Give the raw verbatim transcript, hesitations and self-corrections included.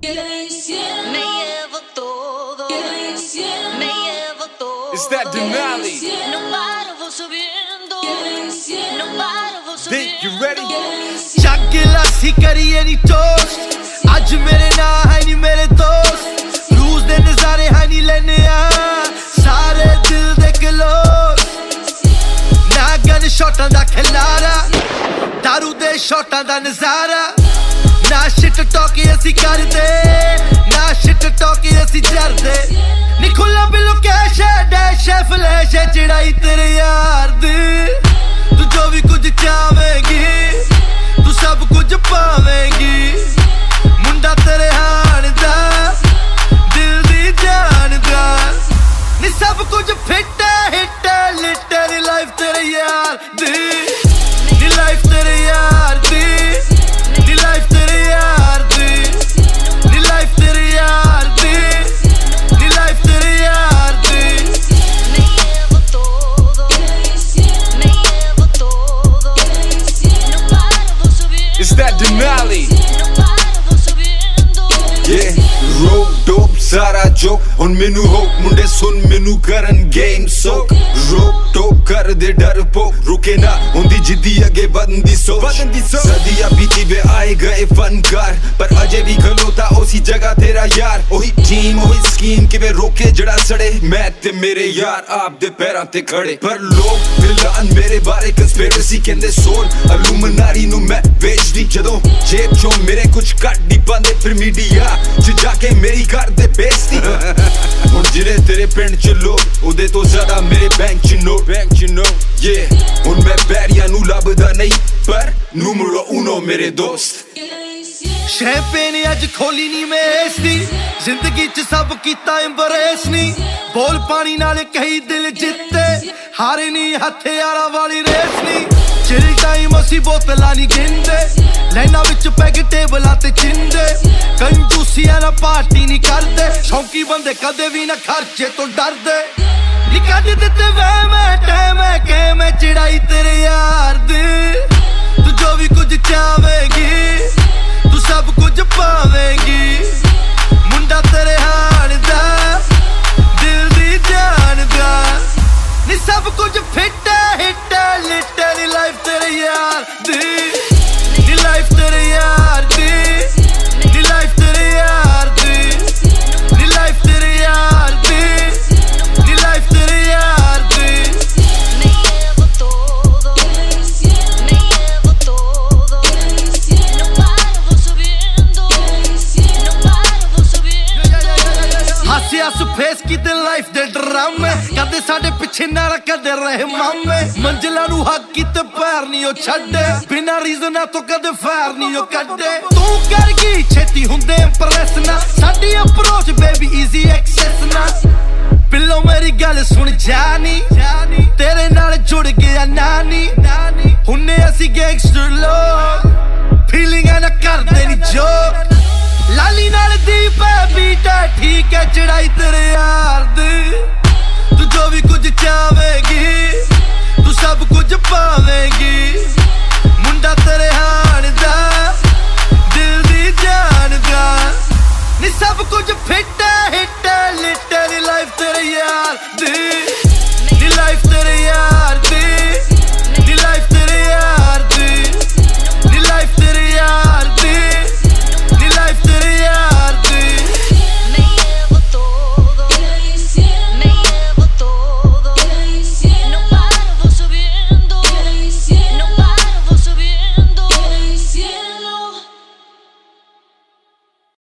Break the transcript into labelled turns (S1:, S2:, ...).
S1: It's that Denali. Think you ready?
S2: Chagila si kariye ni toast. Aaj mere na hai ni mere dost. Roos de nazare hai ni lene aa. Sare dil de close. Na gun shotan da khilara. Daru de shotan da nazara. Na shit talk asi karde. Na shit talk asi jarde. Ni khulla bilu cash dash flash chidai tere yaar di. Tu jo bhi kuch chahvegi, tu sab kuch pavegi. Munda tere haan da, dil di jaan da. Ni sab kuch fit hit lit ni life tere yaar di. Ni life tere yaar di. Ni life tere yaar di. Ni life tere yaar di. Ni life tere yaar di.
S1: It's that Denali.
S3: Yeah, road dope, sara joke. On menu hope, munde sun menu karan game soak. Rope dope kar de dar po. Ruke na, undi jiddi age bandi soch. Sadiya biti be aaye gaye fankar. Par aje bhi khalota usi jagah tera yaar. Ohi team, ohi scheme ke ve roke jada sade. Main te mere yaar aap de pairan te khade. Par log filan mere bare conspiracy kende soul. Illuminati nu main vech di jadon jeb cho mere kuch cut di pande fir media ਚ ਜਾ ਕੇ ਮੇਰੀ ਕਰਦੇ ਬੇਇੱਜ਼ਤੀ ਹੁਣ ਜਿਹੜੇ ਤੇਰੇ ਪਿੰਡ ਚ ਲੋਕ ਉਹਦੇ ਤੋਂ ਜ਼ਿਆਦਾ ਮੇਰੇ ਬੈਂਕ ਚ ਨੋਟ ਬੈਂਕ ਚ ਨੋਟ yeah ਹੁਣ ਮੈਂ ਬੈਰੀਆਂ ਨੂੰ ਲੱਭਦਾ ਨਹੀਂ ਪਰ ਨੂਮਰੋ ਉਨੋ ਮੇਰੇ ਦੋਸਤ
S2: ਸ਼ੈਂਪੇਨ ਅੱਜ ਖੋਲੀ ਨਹੀਂ ਮੇਸ ਦੀ ਜ਼ਿੰਦਗੀ ਚ ਸਭ ਕੀਤਾ ਐਮਬਰੇਸ ਨਹੀਂ ਬੋਲ ਪਾਣੀ ਨਾਲ ਕਹੀ ਦਿਲ ਜਿੱਤੇ ਹਾਰੇ ਨਹੀਂ ਹਥਿਆਰਾਂ ਵਾਲੀ ਰੇਸ ਨਹੀਂ ਚਿਲ ਟਾਈਮ ਅਸੀਂ ਬੋਤਲਾਂ ਨਹੀਂ ਗਿੰਦੇ ਲੈਣਾ ਵਿੱਚ ਪੈਗ ਟੇਬਲਾਂ ਤੇ ਚਿੰਦੇ ਕੰਜੂਸੀਆਂ ਨਾਲ ਪਾਰਟੀ ਨਹੀਂ ਕਰਦੇ ਸ਼ੌਂਕੀ ਬੰਦੇ ਕਦੇ ਵੀ ਨਾ ਖਰਚੇ ਤੋਂ ਡਰਦੇ ਨੀ ਕੱਢ ਦਿੱਤੇ ਵੇ ਮੈਂ ਟਾਈਮ ਹੈ ਕਿ ਮੈਂ ਚੜਾਈ ਤੇਰੇ ਯਾਰ ਦੀ ਤੂੰ ਜੋ ਵੀ ਕੁਝ ਚਾਹਵੇਂਗੀ ਤੂੰ ਸਭ ਕੁਝ ਪਾਵੇਂਗੀ ਮੁੰਡਾ ਤੇਰੇ ਹਾਣ ਦਾ ਦਿਲ ਦੀ ਜਾਨ ਦਾ ਨੀ ਸਭ ਕੁਝ ਫਿੱਟ ਹਿੱਟ ਲਿਟ ਨੀ ਲਾਈਫ ਤੇਰੇ ਯਾਰ ਦੀ ਨੀ ਲਾਈਫ ਤੇਰੇ ਯਾਰ ਦੀ ਨੀ ਲਾਈਫ ਤੇਰੇ ਯਾਰ ਦੀ ਨੀ ਲਾਈਫ ਤੇਰੇ ਯਾਰ ਦੀ ਨੀ ਲਾਈਫ ਤੇਰੇ ਯਾਰ ਦੀ ਹਾਸਿਆ ਸੁਫੇਸ ਕੀਤੇ ਲਾਈਫ ਦੇ ਡਰਾਮੇ ਕਦੇ ਸਾਡੇ ਪਿੱਛੇ ਨਾ ਕਦੇ ਰਹੇ ਮਾਮੇ ਮੰਜ਼ਿਲਾਂ ਨੂੰ ਹੱਕ ਕੀਤੇ ਪੈਰ ਨਹੀਂ ਉਹ ਛੱਡੇ ਬਿਨਾਂ ਰੀਜ਼ਨਾਂ ਤੋਂ ਕਦੇ ਫੈਰ ਨਹੀਂ ਉਹ ਕੱਢੇ ਤੂੰ ਕਰ ਗਈ ਛੇਤੀ ਹੁੰਦੇ ਇੰਪ੍ਰੈਸ ਨਾ ਸਾਡੀ ਅਪਰੋਚ ਬੇਬੀ ਈਜ਼ੀ ਐਕਸੈਸ ਨਾ ਪਿੱਲੋ ਮੇਰੀ ਗੱਲ ਸੁਣ ਜਾਨੀ ਤੇਰੇ ਨਾਲ ਜੁੜ ਗਿਆ ਨਾਨੀ ਹੁੰਨੇ ਅਸੀਂ ਗੈਂਗਸਟਰ ਲੋਕ ਫੀਲਿੰਗਾਂ ਨਾ ਕਰਦੇ ਨੀ ਜੋਕ ਲਾਲੀ ਨਾਲ ਦੀਪ ਬੀਟਾ ਠੀਕ ਹੈ ਚੜਾਈ ਤੇਰੇ ਯਾਰ ਦੀ ਤੂੰ ਜੋ ਵੀ ਕੁਝ ਚਾਹਵੇਂਗੀ ਤੂੰ ਸਭ ਕੁਝ ਪਾਵੇਂਗੀ ਮੁੰਡਾ ਤੇਰੇ ਹਾਣ ਦਾ